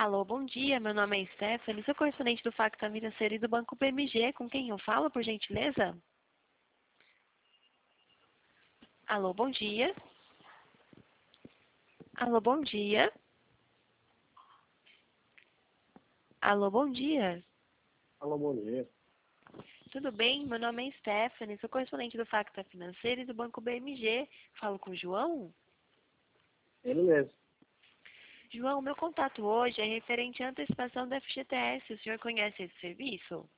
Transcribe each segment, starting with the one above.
Alô, bom dia. Meu nome é Stephanie, sou correspondente do Facta Financeiro e do Banco BMG. Com quem eu falo, por gentileza? Alô, bom dia. Alô, bom dia. Alô, bom dia. Alô, bom dia. Tudo bem? Meu nome é Stephanie, sou correspondente do Facta Financeiro e do Banco BMG. Falo com o João? Ele mesmo. João, meu contato hoje é referente à antecipação do FGTS. O senhor conhece esse serviço?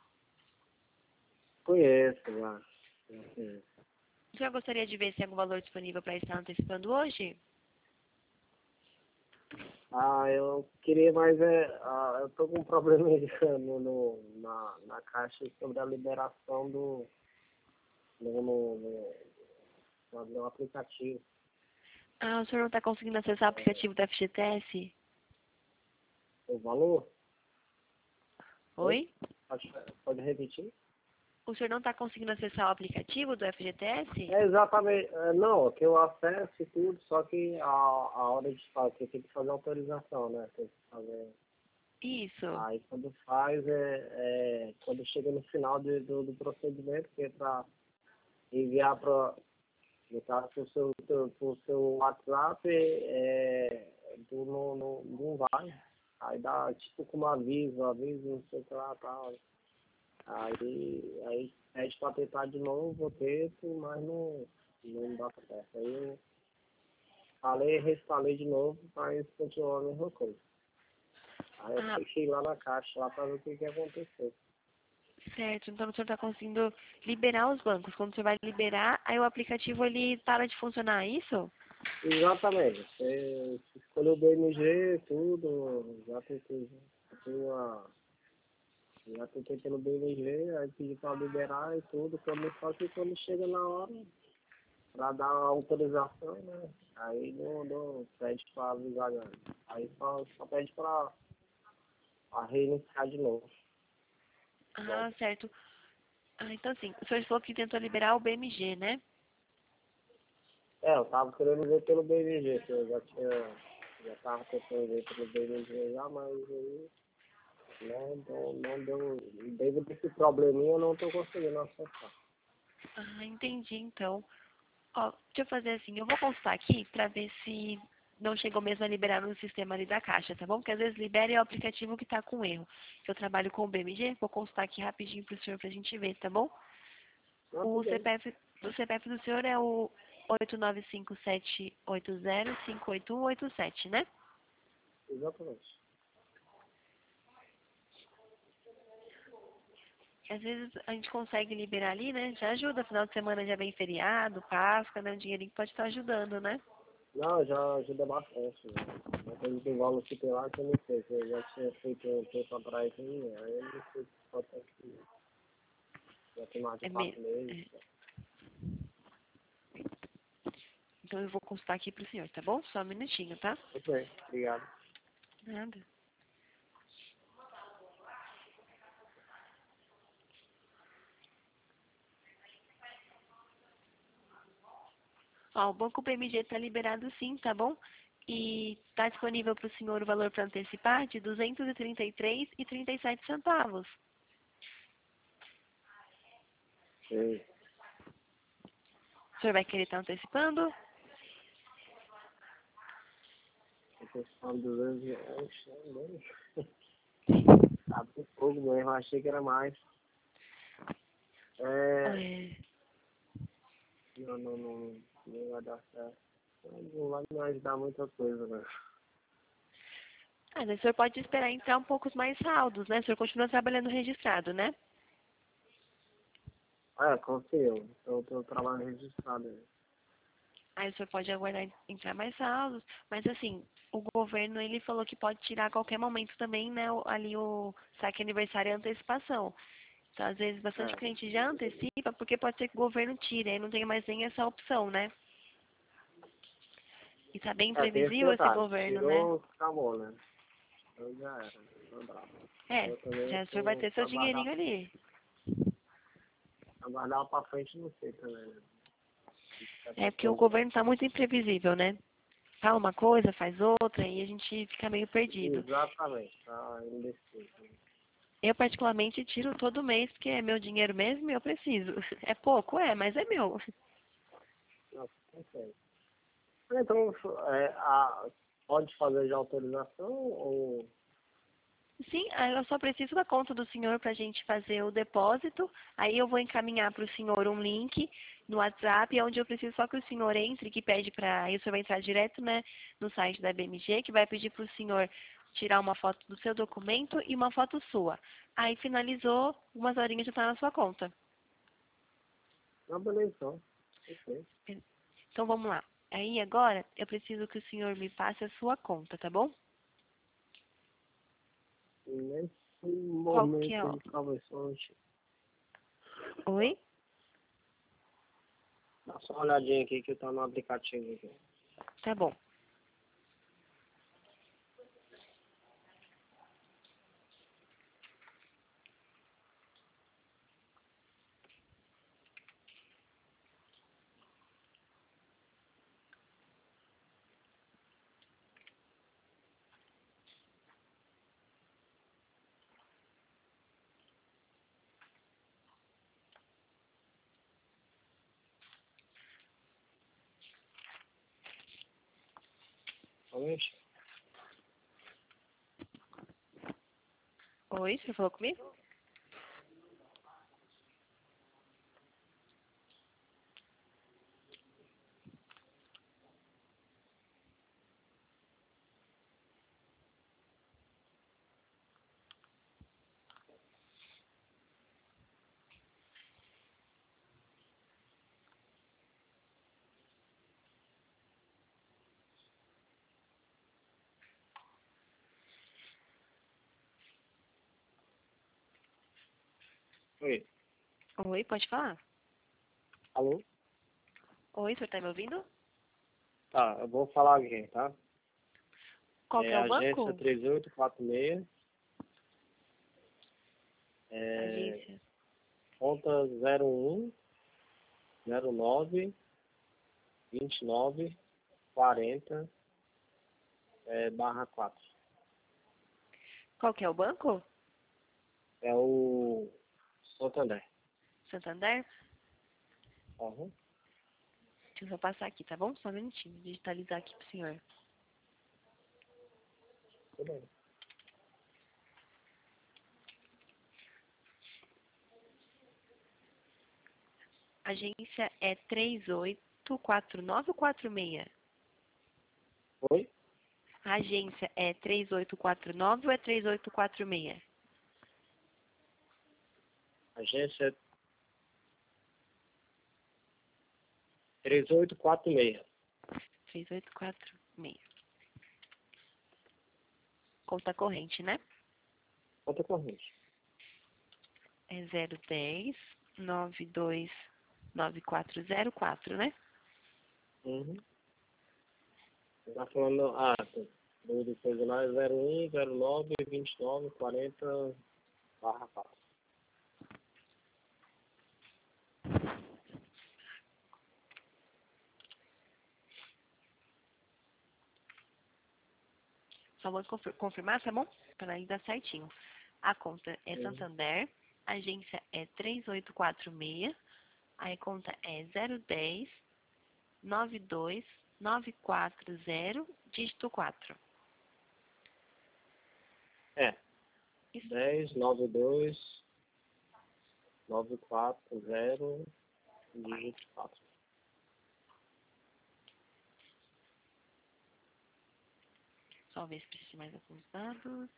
Conheço, já. Já conheço. O senhor gostaria de ver se tem algum valor disponível para estar antecipando hoje? Eu queria mais eu tô com um problema aí na caixa sobre a liberação no aplicativo. Ah, o senhor não está conseguindo acessar o aplicativo do FGTS? O valor? Oi? Oi? Pode repetir? O senhor não está conseguindo acessar o aplicativo do FGTS? É exatamente. Não, que eu acesso e tudo, só que a hora de fazer, tem que fazer autorização, né? Tem que fazer. Isso. Aí quando faz, quando chega no final do procedimento, que é para enviar para, no caso, pro seu WhatsApp, não vai. Aí dá tipo como aviso, não sei o que lá, tal. Aí pede para tentar de novo, eu tento, mas não dá certo. Aí eu reinstalei de novo, mas continuou a mesma coisa. Aí eu Ah, fechei lá na caixa, lá para ver o que aconteceu. certo. Então o senhor está conseguindo liberar os bancos. Quando você vai liberar, aí o aplicativo ele para de funcionar, é isso? Exatamente. Você escolheu o BMG, tudo, já tentei pelo BMG, aí pedi para liberar e tudo, só que quando chega na hora, para dar a autorização, né? Aí não pede para avisar, não. Aí só pede para reiniciar de novo. Bom, Ah, certo. Ah, então assim, o senhor falou que tentou liberar o BMG, né? eu tava querendo ver pelo BMG, que eu já tava tentando ver pelo BMG já, mas aí não deu, devido a esse probleminha eu não tô conseguindo acessar. Ah, entendi, então. Ó, deixa eu fazer assim, eu vou consultar aqui para ver se não chegou mesmo a liberar no sistema ali da Caixa, tá bom? Porque às vezes libera e é o aplicativo que tá com erro. Eu trabalho com o BMG, vou consultar aqui rapidinho pro senhor pra gente ver, tá bom? Não, O tudo bem, CPF do senhor é o 8957805887, né? exatamente. Às vezes a gente consegue liberar ali, né? Já ajuda, final de semana já vem feriado, Páscoa, né? Um dinheirinho que pode estar ajudando, né? Não, já ajuda bastante, né? Mas tem que igual que tem lá que eu não sei, que eu já tinha feito um tempo atrás aí eu não sei se pode ser que já tem mais de É 4 me... meses. é. Então eu vou consultar aqui pro senhor, tá bom? Só um minutinho, tá? Muito bem, obrigado. Nada. Ó, o Banco PMG está liberado sim, tá bom? E está disponível para o senhor o valor para antecipar de 233,37 centavos. Sim. O senhor vai querer estar antecipando? Vocês falam 200 reais, tá bem pouco mesmo, eu achei que era mais. É... Não vai dar certo. Não vai me ajudar muita coisa, né? Ah, mas o senhor pode esperar entrar um pouco mais saldos, né? O senhor continua trabalhando registrado, né? Confio. Eu tô trabalhando registrado. Né? Aí o senhor pode aguardar entrar mais saldos. Mas assim, o governo ele falou que pode tirar a qualquer momento também, né? Ali o saque aniversário e a antecipação. Então, às vezes, bastante É, cliente já antecipa, porque pode ser que o governo tire, aí não tem mais nem essa opção, né? E tá bem tem esse imprevisível esse detalhe. governo, né? Tirou, acabou, né? Então já era, né? Não dá. É, Eu também já o senhor vai ter seu dinheirinho ali. aguardar pra frente, não sei também, né? É porque o governo tá muito imprevisível, né? fala uma coisa, faz outra, e a gente fica meio perdido. Exatamente, tá indeciso. Eu, particularmente, tiro todo mês, porque é meu dinheiro mesmo e eu preciso. É pouco, mas é meu. Nossa, consegue. Então, pode fazer de autorização ou... Sim, aí eu só preciso da conta do senhor para a gente fazer o depósito. Aí eu vou encaminhar para o senhor um link no WhatsApp, onde eu preciso só que o senhor entre, que pede para... Aí o senhor vai entrar direto, né, no site da BMG, que vai pedir para o senhor tirar uma foto do seu documento e uma foto sua. Aí finalizou, umas horinhas já está na sua conta. Não, beleza, então. Ok. Então vamos lá. Aí agora eu preciso que o senhor me passe a sua conta, tá bom? Nesse Qual que momento é, ó? de conversões, Oi? dá só uma olhadinha aqui que eu tô no aplicativo aqui. Tá bom. Realmente? Oi, você falou comigo? Oi. Oi, pode falar? Alô? Oi, o senhor tá me ouvindo? Tá, eu vou falar aqui, tá? Qual que É é o agência banco? 3846, Agência. conta 01 09 29 40 barra 4. Qual que é o banco? É o Santander. Santander? Uhum. Deixa eu só passar aqui, tá bom? Só um minutinho. Digitalizar aqui pro senhor. Tudo bem. Agência é 3849 ou 46? Oi? A agência é 3849 ou é 3846? Agência 3846. 3846. Conta corrente, né? Conta corrente. É 010 929404, né? Uhum. Você tá falando, do coisa lá é 01 09 29 40 barra 4. Só vou confirmar, tá bom? Para ir dar certinho. A conta é Uhum. Santander, a agência é 3846, aí a conta é 010 92940, dígito 4. É, Isso. 10 92 940 dígito 4. Só ver se precisa de mais alguns dados.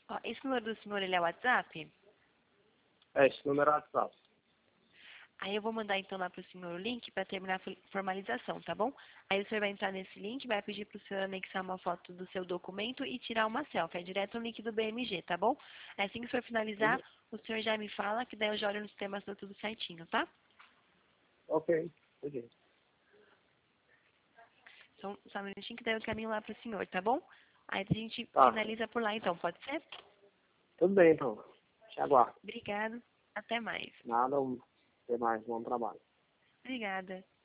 Ó, esse número do senhor, ele é o WhatsApp? Esse número é WhatsApp. Aí eu vou mandar então lá para o senhor o link para terminar a formalização, tá bom? Aí o senhor vai entrar nesse link, vai pedir para o senhor anexar uma foto do seu documento e tirar uma selfie. É direto no link do BMG, tá bom? Assim que o senhor finalizar, Uhum. o senhor já me fala, que daí eu já olho no sistema se deu tudo certinho, tá? Ok. Ok. Só um minutinho que daí eu caminho lá para o senhor, tá bom? Aí a gente Tá. finaliza por lá então, pode ser? Tudo bem, então. Te aguardo. Obrigada. Até mais. Nada, até mais. Bom trabalho. Obrigada.